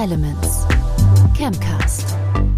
Elements. Campcast.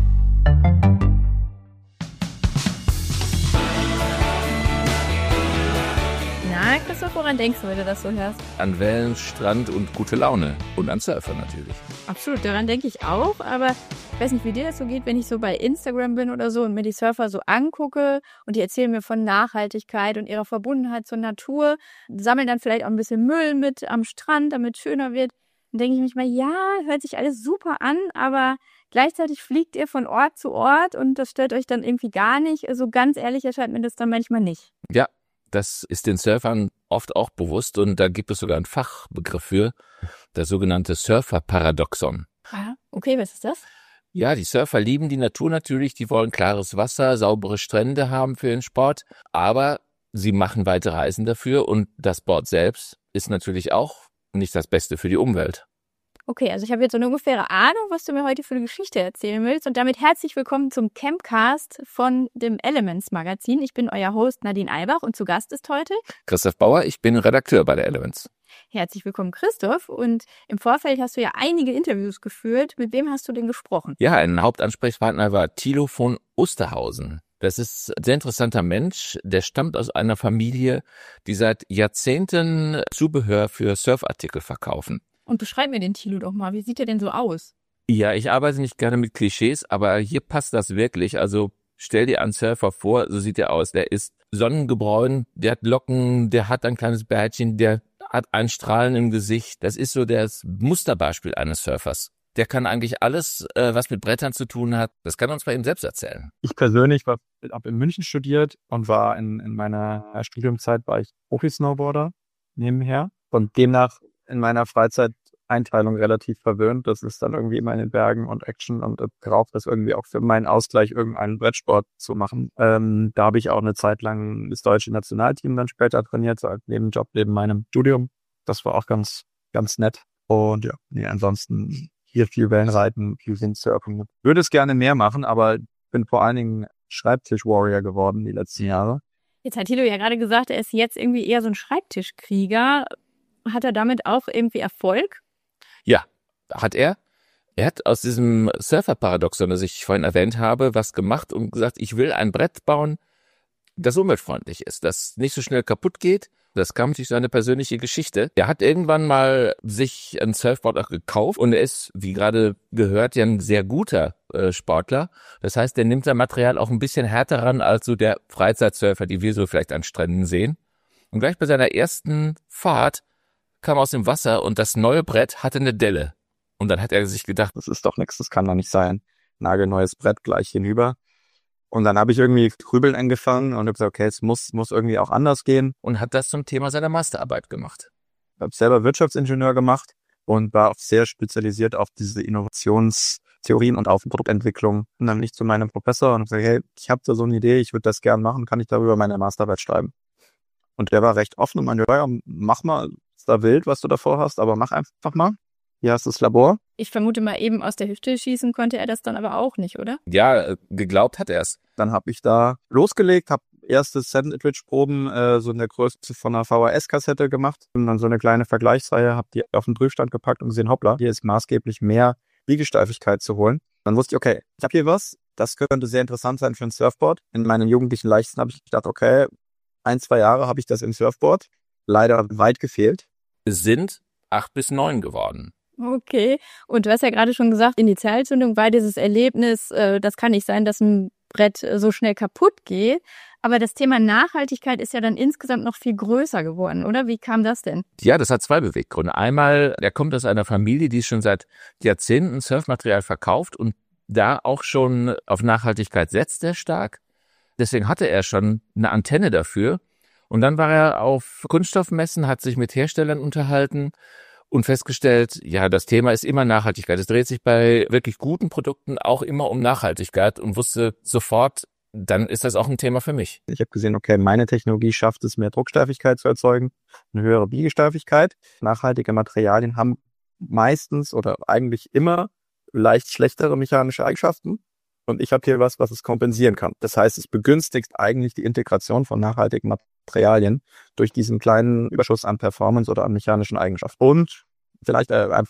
Na, Christoph, woran denkst du, wenn du das so hörst? An Wellen, Strand und gute Laune. Und an Surfer natürlich. Absolut, daran denke ich auch, aber ich weiß nicht, wie dir das so geht, wenn ich so bei Instagram bin oder so und mir die Surfer so angucke und die erzählen mir von Nachhaltigkeit und ihrer Verbundenheit zur Natur, sammeln dann vielleicht auch ein bisschen Müll mit am Strand, damit es schöner wird. Dann denke ich mich mal, ja, hört sich alles super an, aber gleichzeitig fliegt ihr von Ort zu Ort und das stört euch dann irgendwie gar nicht. Also ganz ehrlich erscheint mir das dann manchmal nicht. Ja, das ist den Surfern oft auch bewusst und da gibt es sogar einen Fachbegriff für, das sogenannte Surfer-Paradoxon. Ah, okay, was ist das? Ja, die Surfer lieben die Natur natürlich, die wollen klares Wasser, saubere Strände haben für den Sport, aber sie machen weite Reisen dafür und das Board selbst ist natürlich auch nicht das Beste für die Umwelt. Okay, also ich habe jetzt so eine ungefähre Ahnung, was du mir heute für eine Geschichte erzählen willst. Und damit herzlich willkommen zum Campcast von dem Elements Magazin. Ich bin euer Host Nadine Eibach und zu Gast ist heute Christoph Bauer, ich bin Redakteur bei der Elements. Herzlich willkommen, Christoph. Und im Vorfeld hast du ja einige Interviews geführt. Mit wem hast du denn gesprochen? Ja, ein Hauptansprechpartner war Thilo von Osterhausen. Das ist ein sehr interessanter Mensch, der stammt aus einer Familie, die seit Jahrzehnten Zubehör für Surfartikel verkaufen. Und beschreib mir den Thilo doch mal. Wie sieht der denn so aus? Ja, ich arbeite nicht gerne mit Klischees, aber hier passt das wirklich. Also stell dir einen Surfer vor, so sieht er aus. Der ist sonnengebräunt, der hat Locken, der hat ein kleines Bärtchen, der hat ein Strahlen im Gesicht. Das ist so das Musterbeispiel eines Surfers. Der kann eigentlich alles, was mit Brettern zu tun hat, das kann er uns bei ihm selbst erzählen. Ich persönlich habe in München studiert und war in meiner Studiumzeit war ich Profi-Snowboarder nebenher und demnach in meiner Freizeiteinteilung relativ verwöhnt. Das ist dann irgendwie immer in den Bergen und Action und brauche das irgendwie auch für meinen Ausgleich, irgendeinen Brettsport zu machen. Da habe ich auch eine Zeit lang das deutsche Nationalteam dann später trainiert, so als Nebenjob neben meinem Studium. Das war auch ganz, ganz nett. Und ja, nee, ansonsten hier viel Wellenreiten, viel Windsurfen. Würde es gerne mehr machen, aber bin vor allen Dingen Schreibtisch-Warrior geworden die letzten Jahre. Jetzt hat Thilo ja gerade gesagt, er ist jetzt irgendwie eher so ein Schreibtischkrieger. Hat er damit auch irgendwie Erfolg? Ja, hat er. Er hat aus diesem Surfer-Paradoxon, das ich vorhin erwähnt habe, was gemacht und gesagt, ich will ein Brett bauen, das umweltfreundlich ist, das nicht so schnell kaputt geht. Das kam durch seine persönliche Geschichte. Er hat irgendwann mal sich ein Surfboard auch gekauft und er ist, wie gerade gehört, ja ein sehr guter Sportler. Das heißt, er nimmt sein Material auch ein bisschen härter ran als so der Freizeitsurfer, die wir so vielleicht an Stränden sehen. Und gleich bei seiner ersten Fahrt kam aus dem Wasser und das neue Brett hatte eine Delle. Und dann hat er sich gedacht, das ist doch nichts, das kann doch nicht sein. Nagelneues Brett gleich hinüber. Und dann habe ich irgendwie grübeln angefangen und habe gesagt, okay, es muss irgendwie auch anders gehen. Und hat das zum Thema seiner Masterarbeit gemacht. Ich habe selber Wirtschaftsingenieur gemacht und war auch sehr spezialisiert auf diese Innovationstheorien und auf Produktentwicklung. Und dann bin ich zu meinem Professor und habe gesagt, hey, ich habe da so eine Idee, ich würde das gern machen, kann ich darüber meine Masterarbeit schreiben? Und der war recht offen und meinte, ja, mach mal, ist da wild, was du davor hast, aber mach einfach mal. Hier hast du das Labor. Ich vermute mal, eben aus der Hüfte schießen konnte er das dann aber auch nicht, oder? Ja, geglaubt hat er es. Dann habe ich da losgelegt, habe erste Sandwich-Proben so in der Größe von einer VHS-Kassette gemacht und dann so eine kleine Vergleichsreihe, habe die auf den Prüfstand gepackt und gesehen, hoppla, hier ist maßgeblich mehr Liegesteifigkeit zu holen. Dann wusste ich, okay, ich habe hier was, das könnte sehr interessant sein für ein Surfboard. In meinen jugendlichen Leichtsinn habe ich gedacht, okay, 1-2 Jahre habe ich das im Surfboard. Leider weit gefehlt. Es sind 8 bis 9 geworden. Okay. Und du hast ja gerade schon gesagt, Initialzündung war dieses Erlebnis, das kann nicht sein, dass ein Brett so schnell kaputt geht. Aber das Thema Nachhaltigkeit ist ja dann insgesamt noch viel größer geworden, oder? Wie kam das denn? Ja, das hat 2 Beweggründe. Einmal, er kommt aus einer Familie, die schon seit Jahrzehnten Surfmaterial verkauft und da auch schon auf Nachhaltigkeit setzt sehr stark. Deswegen hatte er schon eine Antenne dafür. Und dann war er auf Kunststoffmessen, hat sich mit Herstellern unterhalten und festgestellt, ja, das Thema ist immer Nachhaltigkeit. Es dreht sich bei wirklich guten Produkten auch immer um Nachhaltigkeit und wusste sofort, dann ist das auch ein Thema für mich. Ich habe gesehen, okay, meine Technologie schafft es, mehr Drucksteifigkeit zu erzeugen, eine höhere Biegesteifigkeit. Nachhaltige Materialien haben meistens oder eigentlich immer leicht schlechtere mechanische Eigenschaften. Und ich habe hier was es kompensieren kann. Das heißt, es begünstigt eigentlich die Integration von nachhaltigen Materialien durch diesen kleinen Überschuss an Performance oder an mechanischen Eigenschaften. Und vielleicht einfach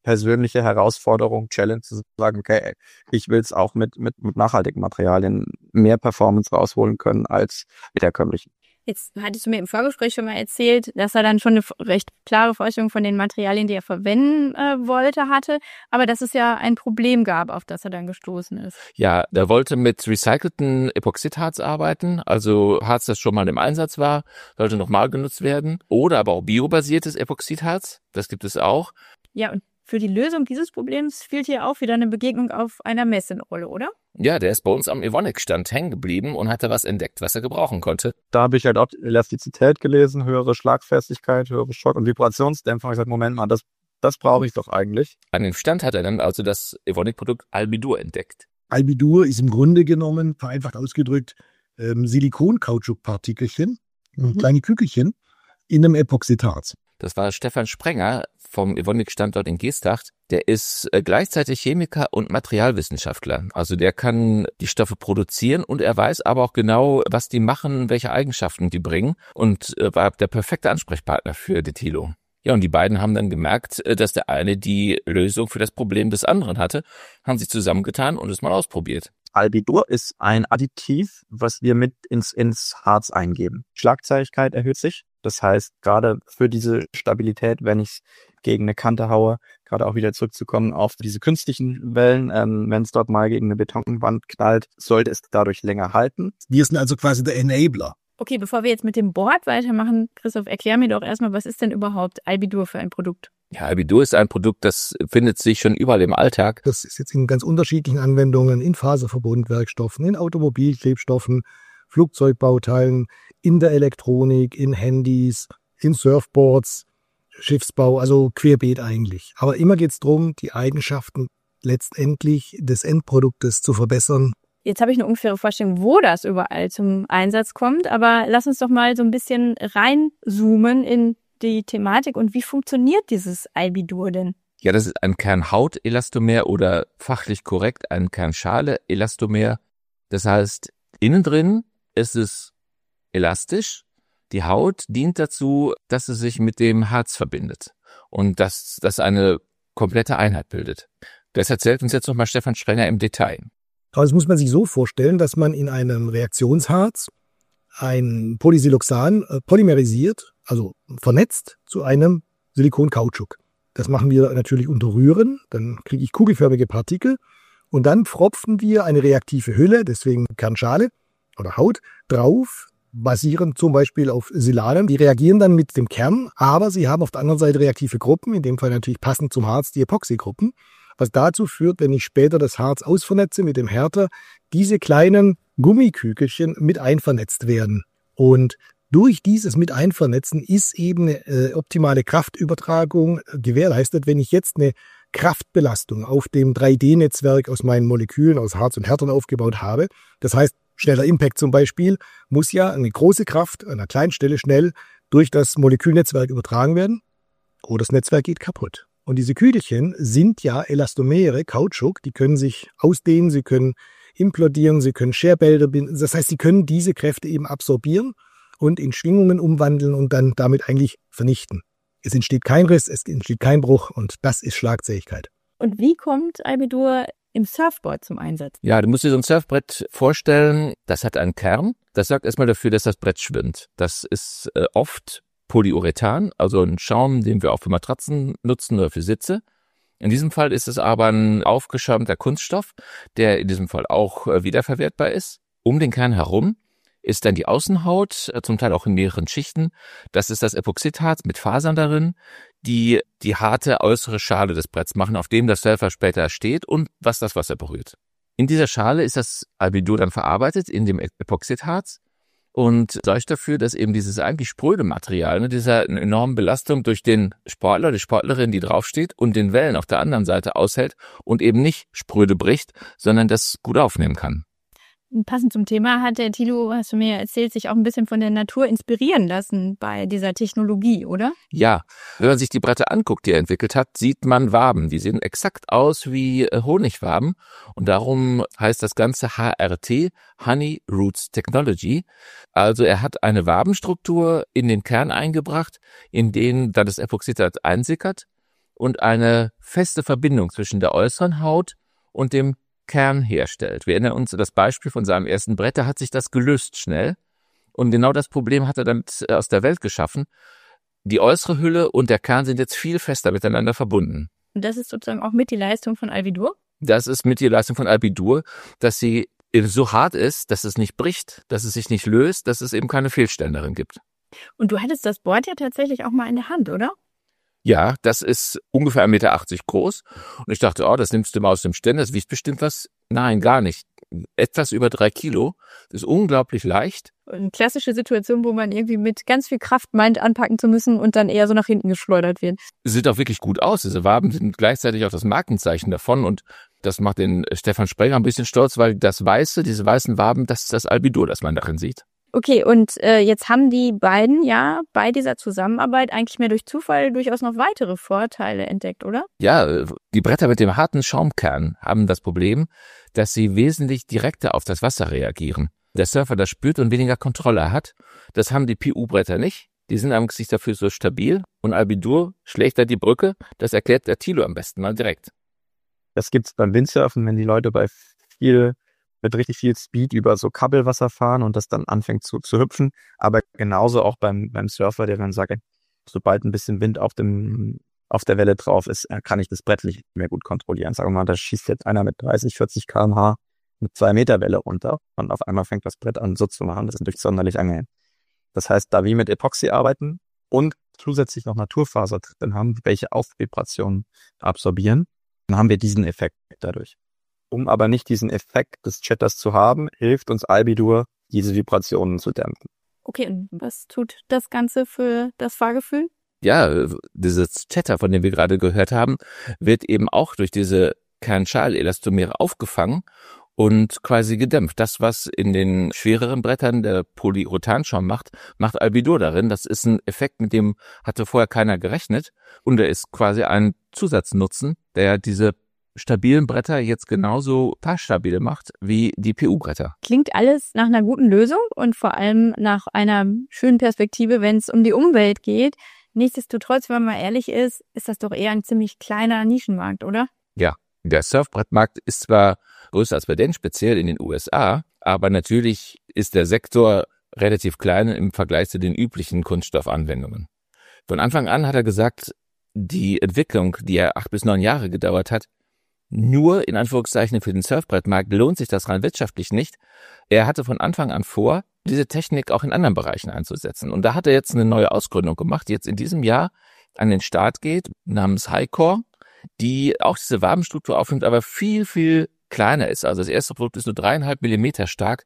persönliche Herausforderung, Challenge zu sagen, okay, ich will es auch mit nachhaltigen Materialien mehr Performance rausholen können als mit herkömmlichen. Jetzt hattest du mir im Vorgespräch schon mal erzählt, dass er dann schon eine recht klare Vorstellung von den Materialien, die er verwenden wollte, hatte, aber dass es ja ein Problem gab, auf das er dann gestoßen ist. Ja, der wollte mit recycelten Epoxidharz arbeiten, also Harz, das schon mal im Einsatz war, sollte nochmal genutzt werden. Oder aber auch biobasiertes Epoxidharz, das gibt es auch. Ja, und für die Lösung dieses Problems spielt hier auch wieder eine Begegnung auf einer Messe eine Rolle, oder? Ja, der ist bei uns am Evonik-Stand hängen geblieben und hatte was entdeckt, was er gebrauchen konnte. Da habe ich halt auch Elastizität gelesen, höhere Schlagfestigkeit, höhere Schock- und Vibrationsdämpfung. Ich gesagt, Moment mal, das brauche ich doch eigentlich. An dem Stand hat er dann also das Evonik-Produkt Albidur entdeckt. Albidur ist im Grunde genommen, vereinfacht ausgedrückt, Silikon-Kautschuk-Partikelchen, kleine Kügelchen, in einem Epoxidharz. Das war Stefan Sprenger vom Evonik-Standort in Geesthacht. Der ist gleichzeitig Chemiker und Materialwissenschaftler. Also der kann die Stoffe produzieren und er weiß aber auch genau, was die machen, welche Eigenschaften die bringen und war der perfekte Ansprechpartner für Detilo. Ja, und die beiden haben dann gemerkt, dass der eine die Lösung für das Problem des anderen hatte, haben sich zusammengetan und es mal ausprobiert. Albidur ist ein Additiv, was wir mit ins Harz eingeben. Schlagzähigkeit erhöht sich. Das heißt, gerade für diese Stabilität, wenn ich gegen eine Kante haue, gerade auch wieder zurückzukommen auf diese künstlichen Wellen, wenn es dort mal gegen eine Betonwand knallt, sollte es dadurch länger halten. Wir sind also quasi der Enabler. Okay, bevor wir jetzt mit dem Board weitermachen, Christoph, erklär mir doch erstmal, was ist denn überhaupt Albidur für ein Produkt? Ja, Albidur ist ein Produkt, das findet sich schon überall im Alltag. Das ist jetzt in ganz unterschiedlichen Anwendungen, in Faserverbundwerkstoffen, in Automobilklebstoffen, Flugzeugbauteilen, in der Elektronik, in Handys, in Surfboards, Schiffsbau, also querbeet eigentlich. Aber immer geht es darum, die Eigenschaften letztendlich des Endproduktes zu verbessern. Jetzt habe ich eine ungefähre Vorstellung, wo das überall zum Einsatz kommt, aber lass uns doch mal so ein bisschen reinzoomen in die Thematik und wie funktioniert dieses Albidur denn? Ja, das ist ein Kernhaut-Elastomer oder fachlich korrekt ein Kernschale-Elastomer. Das heißt, innen drin ist es elastisch. Die Haut dient dazu, dass es sich mit dem Harz verbindet und dass das eine komplette Einheit bildet. Das erzählt uns jetzt nochmal Stefan Sprenger im Detail. Das muss man sich so vorstellen, dass man in einem Reaktionsharz ein Polysiloxan polymerisiert, also vernetzt zu einem Silikon-Kautschuk. Das machen wir natürlich unter Rühren, dann kriege ich kugelförmige Partikel und dann pfropfen wir eine reaktive Hülle, deswegen Kernschale oder Haut, drauf, basierend zum Beispiel auf Silanen. Die reagieren dann mit dem Kern, aber sie haben auf der anderen Seite reaktive Gruppen, in dem Fall natürlich passend zum Harz die Epoxygruppen, was dazu führt, wenn ich später das Harz ausvernetze mit dem Härter, diese kleinen Gummikügelchen mit einvernetzt werden. Und durch dieses mit Einvernetzen ist eben eine optimale Kraftübertragung gewährleistet. Wenn ich jetzt eine Kraftbelastung auf dem 3D-Netzwerk aus meinen Molekülen, aus Harz und Härtern aufgebaut habe, das heißt, schneller Impact zum Beispiel, muss ja eine große Kraft an einer kleinen Stelle schnell durch das Molekülnetzwerk übertragen werden oder das Netzwerk geht kaputt. Und diese Kügelchen sind ja Elastomere, Kautschuk, die können sich ausdehnen, sie können implodieren, sie können Scherbälder binden. Das heißt, sie können diese Kräfte eben absorbieren und in Schwingungen umwandeln und dann damit eigentlich vernichten. Es entsteht kein Riss, es entsteht kein Bruch und das ist Schlagzähigkeit. Und wie kommt Albidur im Surfboard zum Einsatz? Ja, du musst dir so ein Surfbrett vorstellen, das hat einen Kern. Das sorgt erstmal dafür, dass das Brett schwimmt. Das ist oft Polyurethan, also ein Schaum, den wir auch für Matratzen nutzen oder für Sitze. In diesem Fall ist es aber ein aufgeschäumter Kunststoff, der in diesem Fall auch wiederverwertbar ist. Um den Kern herum ist dann die Außenhaut, zum Teil auch in mehreren Schichten. Das ist das Epoxidharz mit Fasern darin, die die harte äußere Schale des Bretts machen, auf dem das Surfer später steht und was das Wasser berührt. In dieser Schale ist das Albidur dann verarbeitet in dem Epoxidharz und sorgt dafür, dass eben dieses eigentlich spröde Material, dieser enormen Belastung durch den Sportler, die Sportlerin, die draufsteht und den Wellen auf der anderen Seite aushält und eben nicht spröde bricht, sondern das gut aufnehmen kann. Passend zum Thema hat der Thilo, hast du mir erzählt, sich auch ein bisschen von der Natur inspirieren lassen bei dieser Technologie, oder? Ja, wenn man sich die Bretter anguckt, die er entwickelt hat, sieht man Waben. Die sehen exakt aus wie Honigwaben und darum heißt das Ganze HRT, Honey Roots Technology. Also er hat eine Wabenstruktur in den Kern eingebracht, in den dann das Epoxidharz einsickert und eine feste Verbindung zwischen der äußeren Haut und dem Kern herstellt. Wir erinnern uns an das Beispiel von seinem ersten Brett, da hat sich das gelöst schnell und genau das Problem hat er dann aus der Welt geschaffen. Die äußere Hülle und der Kern sind jetzt viel fester miteinander verbunden. Und das ist sozusagen auch mit die Leistung von Albidur? Das ist mit die Leistung von Albidur, dass sie so hart ist, dass es nicht bricht, dass es sich nicht löst, dass es eben keine Fehlstellen darin gibt. Und du hattest das Board ja tatsächlich auch mal in der Hand, oder? Ja, das ist ungefähr 1,80 Meter groß. Und ich dachte, das nimmst du mal aus dem Ständer, das wiegt bestimmt was. Nein, gar nicht. Etwas über 3 Kilo. Das ist unglaublich leicht. Eine klassische Situation, wo man irgendwie mit ganz viel Kraft meint, anpacken zu müssen und dann eher so nach hinten geschleudert wird. Sieht auch wirklich gut aus. Diese Waben sind gleichzeitig auch das Markenzeichen davon. Und das macht den Stefan Sprenger ein bisschen stolz, weil diese weißen Waben, das ist das Albidur, das man darin sieht. Okay, und jetzt haben die beiden ja bei dieser Zusammenarbeit eigentlich mehr durch Zufall durchaus noch weitere Vorteile entdeckt, oder? Ja, die Bretter mit dem harten Schaumkern haben das Problem, dass sie wesentlich direkter auf das Wasser reagieren. Der Surfer das spürt und weniger Kontrolle hat. Das haben die PU-Bretter nicht. Die sind am Gesicht dafür so stabil. Und Albidur schlägt da die Brücke. Das erklärt der Thilo am besten mal direkt. Das gibt's beim Windsurfen, wenn die Leute mit richtig viel Speed über so Kabelwasser fahren und das dann anfängt zu hüpfen. Aber genauso auch beim Surfer, der dann sagt, sobald ein bisschen Wind auf der Welle drauf ist, kann ich das Brett nicht mehr gut kontrollieren. Sagen wir mal, da schießt jetzt einer mit 30, 40 km/h mit 2 Meter Welle runter und auf einmal fängt das Brett an so zu machen. Das ist natürlich sonderlich angenehm. Das heißt, da wir mit Epoxy arbeiten und zusätzlich noch Naturfaser drin haben, welche auch Vibrationen absorbieren, dann haben wir diesen Effekt dadurch. Um aber nicht diesen Effekt des Chatters zu haben, hilft uns Albidur, diese Vibrationen zu dämpfen. Okay, und was tut das Ganze für das Fahrgefühl? Ja, dieses Chatter, von dem wir gerade gehört haben, wird eben auch durch diese Kernschalelastomere aufgefangen und quasi gedämpft. Das, was in den schwereren Brettern der Polyurethanschaum macht Albidur darin. Das ist ein Effekt, mit dem hatte vorher keiner gerechnet. Und er ist quasi ein Zusatznutzen, der diese stabilen Bretter jetzt genauso fahrstabil macht wie die PU-Bretter. Klingt alles nach einer guten Lösung und vor allem nach einer schönen Perspektive, wenn es um die Umwelt geht. Nichtsdestotrotz, wenn man mal ehrlich ist das doch eher ein ziemlich kleiner Nischenmarkt, oder? Ja, der Surfbrettmarkt ist zwar größer als bei denen, speziell in den USA, aber natürlich ist der Sektor relativ klein im Vergleich zu den üblichen Kunststoffanwendungen. Von Anfang an hat er gesagt, die Entwicklung, die ja 8 bis 9 Jahre gedauert hat, nur in Anführungszeichen für den Surfbrettmarkt lohnt sich das rein wirtschaftlich nicht. Er hatte von Anfang an vor, diese Technik auch in anderen Bereichen einzusetzen. Und da hat er jetzt eine neue Ausgründung gemacht, die jetzt in diesem Jahr an den Start geht, namens Hycore, die auch diese Wabenstruktur aufnimmt, aber viel, viel kleiner ist. Also das erste Produkt ist nur 3,5 Millimeter stark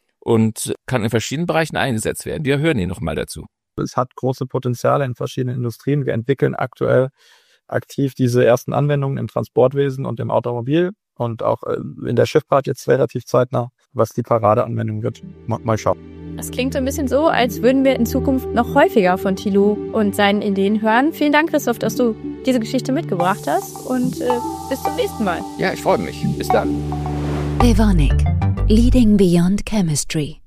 und kann in verschiedenen Bereichen eingesetzt werden. Wir hören hier nochmal dazu. Es hat große Potenziale in verschiedenen Industrien. Wir entwickeln aktuell aktiv diese ersten Anwendungen im Transportwesen und im Automobil und auch in der Schifffahrt jetzt relativ zeitnah. Was die Paradeanwendung wird, mal schauen. Das klingt so ein bisschen so, als würden wir in Zukunft noch häufiger von Thilo und seinen Ideen hören. Vielen Dank, Christoph, dass du diese Geschichte mitgebracht hast und bis zum nächsten Mal. Ja, ich freue mich. Bis dann. Evonik, leading beyond chemistry.